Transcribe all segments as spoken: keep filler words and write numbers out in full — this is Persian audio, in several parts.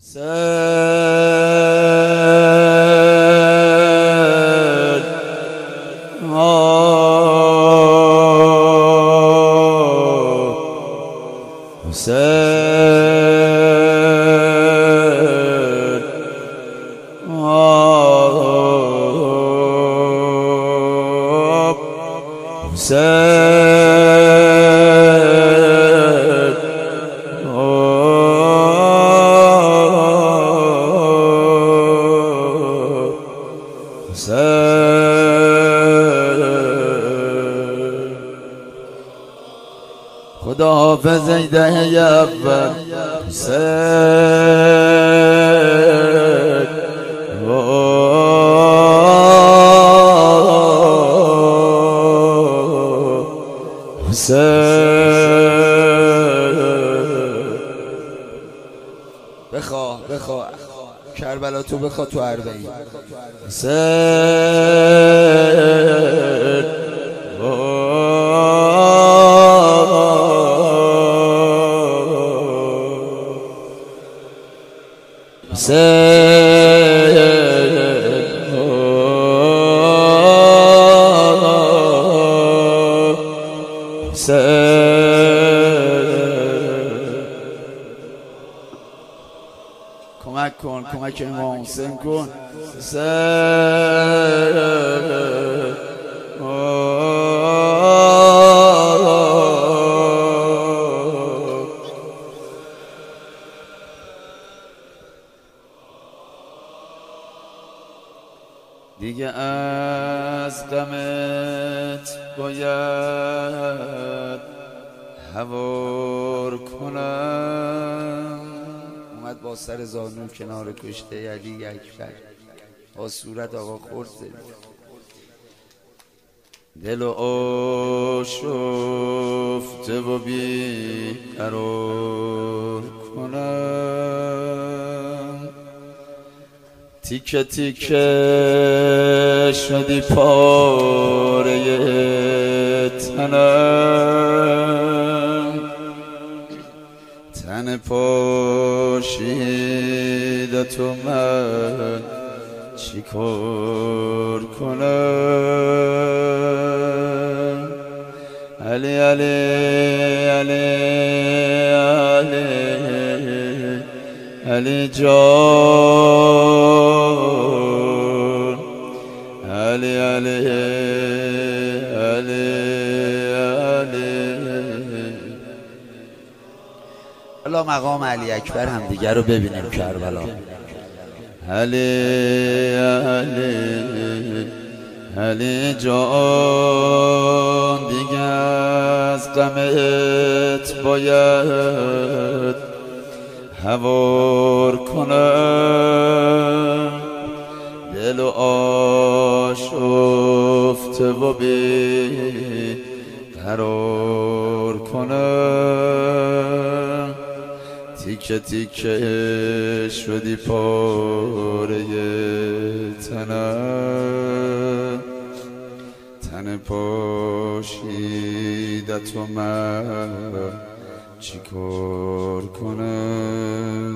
حسین حسین خدا حافظ ایده اول حسین حسین بخوا بخوا کربلا تو بخوا تو اربعین حسین کمک کن کمک امام حسین کن دیگه از غمت باید هوار کنم. اومد با سر زانو کنار کشته علی اکبر با صورت آقا خورد زد دل و آشفته و بی قرار کنم. تیکه تیکه شدی پاره تنم، تن پاشیده تو من چی کار کنم. علی علی علی علی علی جان، علی علی علی علی. الله مقام علی اکبر هم دیگر رو ببینیم کربلا. علی علی علی جان، دیگه از غمت باید هوار کنم. دل و آشفته و بی قرار کنم. تیکه تیکه شدی پاره تنم، تن پاشیده تو من چی کار کنم.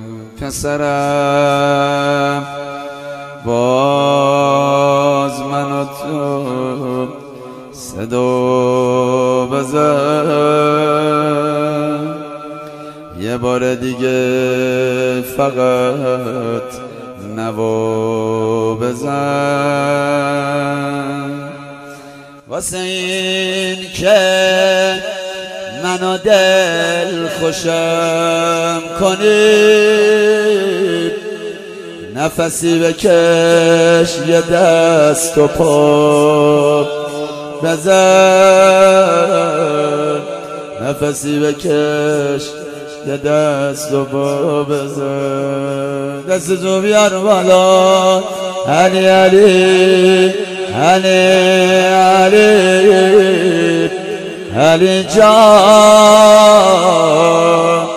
پسرم باز من و تو صدا بزن، یه بار دیگه فقط نوا بزن. واسه این که منو دل خوشم کنی، نفسی بکش یه دست و پا بزن، نفسی بکش یه دست و پا بزن. دست تو بیار بالا علی علی علی علی علی جان.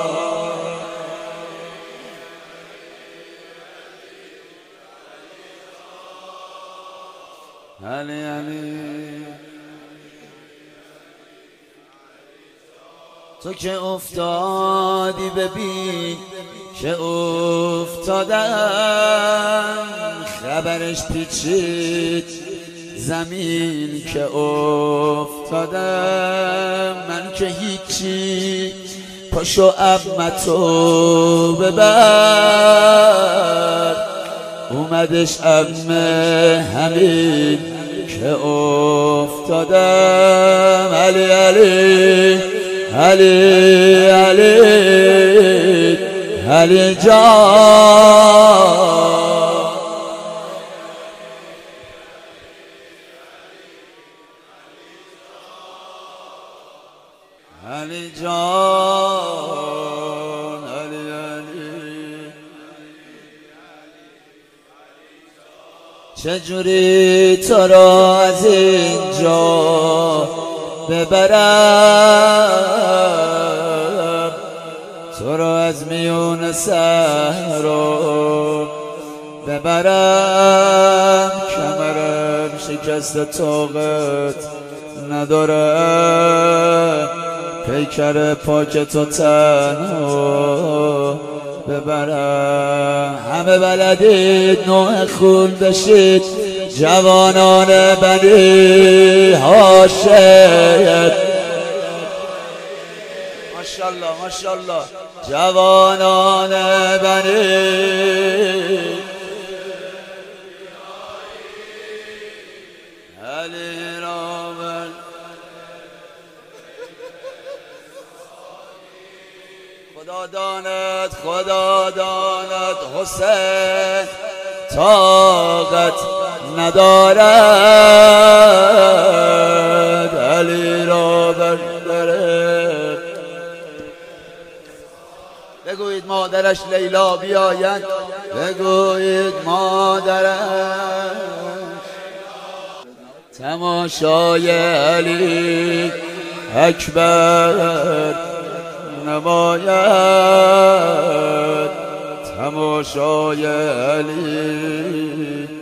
علی علی تو که افتادی ببین که افتادم خبرش پیچید زمین که افتادم من که هیچی پاشو عمتو ببر اومدش عمه همین که افتادم علی علی علی علی علی جان علی جان علی علی چجوری تو را از اینجا ببرم تو را از میون صحرا ببرم کمرم شکست طاقت ندارم پیکر پاک تو تنها ببرم همه بلدید نوع خون بشید جوانان بنی هاشم ماشاءالله ماشاءالله جوانان بنی علی رامل خدا داند خدا داند حسین طاقت ندارد علی را برداره بگویید مادرش لیلا بیاید بگویید مادرش تماشای علی اکبر نماید تماشای علی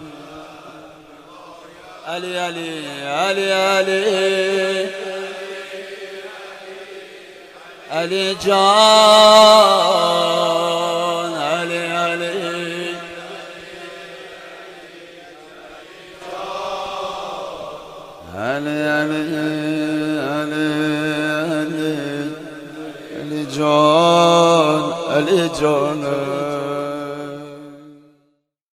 علی علی علی علی علی جان علی علی علی علی علی علی علی جان علی جان